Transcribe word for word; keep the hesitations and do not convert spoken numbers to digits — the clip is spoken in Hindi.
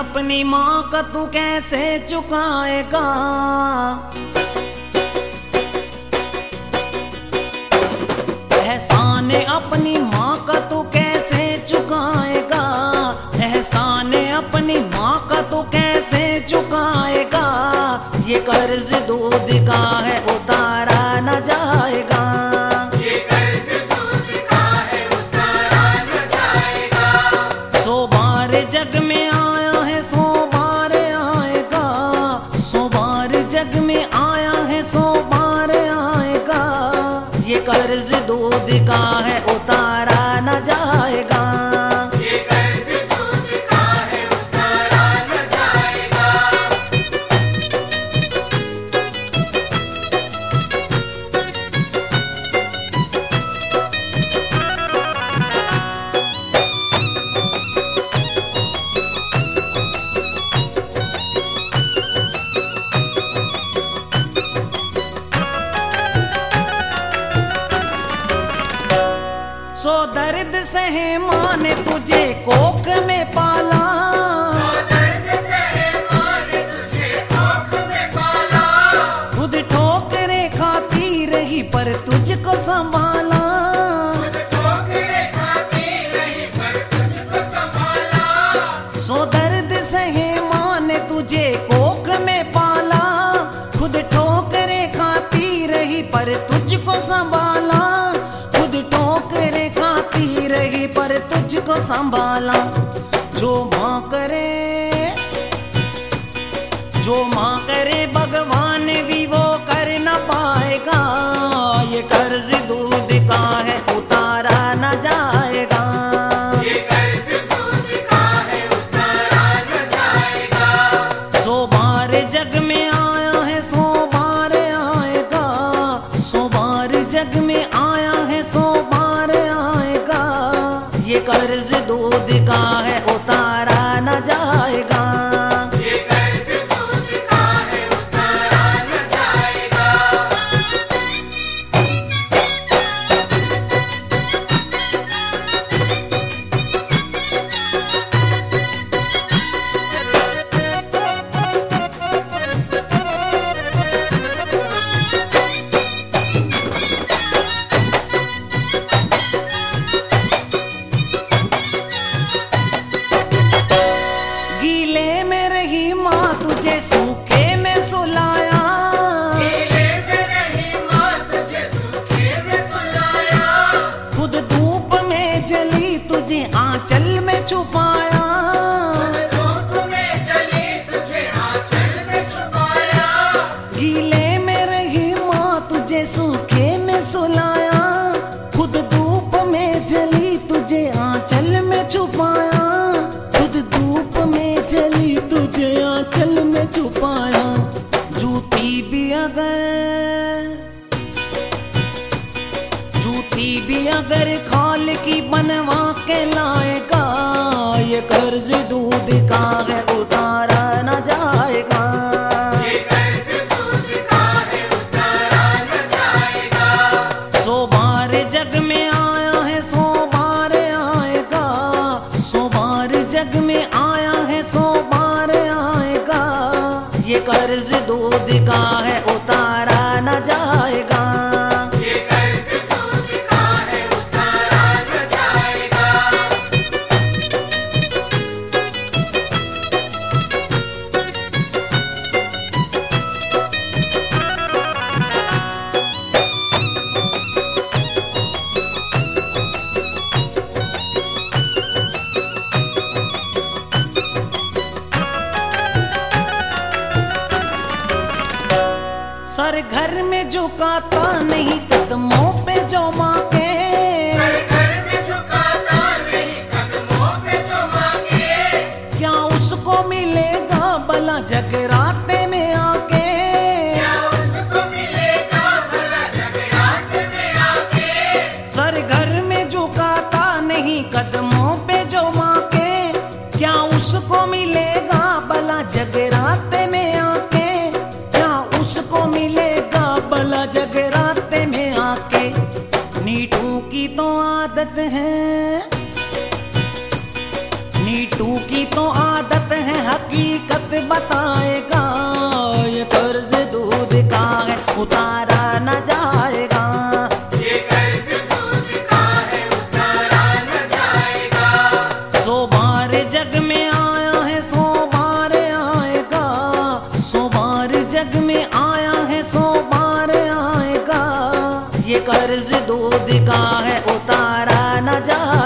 अपनी माँ का तू कैसे चुकाएगा। एहसान अपनी माँ का तू कैसे चुकाएगा। एहसान अपनी माँ का तू कैसे चुकाएगा। ये कर्ज दूध का है उतारा न जाएगा। ये कर्ज दूध का है उतारा न जाएगा। सौ बार जग में आया है सौ बार आएगा। सौ बार जग में आया है सौ बार आएगा। ये कर्ज दूध का है उतारा न जाएगा। ये कर्ज दूध का है उतारा न जाएगा। सो दर्द सहे माँ ने तुझे कोख में पाला। सौ दर्द सहे माँ ने तुझे कोख में पाला। खुद ठोकरें खाती रही पर तुझको संभाला। खुद ठोकरें खाती रही पर तुझको संभाला। सो दर्द सहे माँ ने तुझे कोख में पाला। खुद ठोकरें खाती रही पर तुझको संभाला। खुद ठोकरें खाती रही पर तुझको संभाला। जो माँ करे जो माँ करे भगवान भी वो कर न पाएगा। ये कर्ज दूध का है उतारा न जाएगा। ये कर्ज दूध का है उतारा न जाएगा। सौ बार जग में आया है सौ बार आएगा। सौ बार जग में आया है सौ बार आएगा। ये कर्ज दूध का है उतारा न जाएगा। ये कर्ज दूध का है उतारा न जाएगा। गीले में रही माँ तुझे सूखे में सुलाया। गीले में रही माँ तुझे सूखे में सुलाया। खुद धूप में जली तुझे आंचल में छुपाया। धूप में जली तुझे आंचल में छुपाया। गीले में रही माँ तुझे सूखे में सुलाया। खुद धूप में जली तुझे आंचल में छुपाया। खुद धूप में जली तुझे आंचल में छुपाया। जूती भी अगर जूती भी अगर खाल की बनवा के लाएगा। ये कर्ज दूध का है उतारा न जाएगा। ये कर्ज दूध का है उतारा न जाएगा। सौ बार जग में आया है सौ बार आएगा। सौ बार जग में आया है सौ बार आएगा। ये कर्ज दूध का है उतारा न जाएगा। ये कर्ज दूध का है उतारा न जाएगा। सर घर में झुकाता नहीं कदमों पे जो माँ के। सर घर में झुकाता नहीं कदमों पे जो मांगे। क्या उसको मिलेगा भला जगराते में आके। क्या उसको मिलेगा भला जगरात में आके। सर घर में झुकाता नहीं कदमों पे जो माँ के। क्या उसको मिलेगा भला जगराते में आके। क्या उसको मिलेगा भला जगराते में आके। नीटू की तो आदत है नीटू की तो आदत है हक न जाएगा। ये कर्ज दूध का है उतारा न जाएगा। सौ बार जग में आया है सौ बार आएगा, सौ बार जग में आया है सौ बार आएगा। ये कर्ज दूध का है उतारा न जाएगा।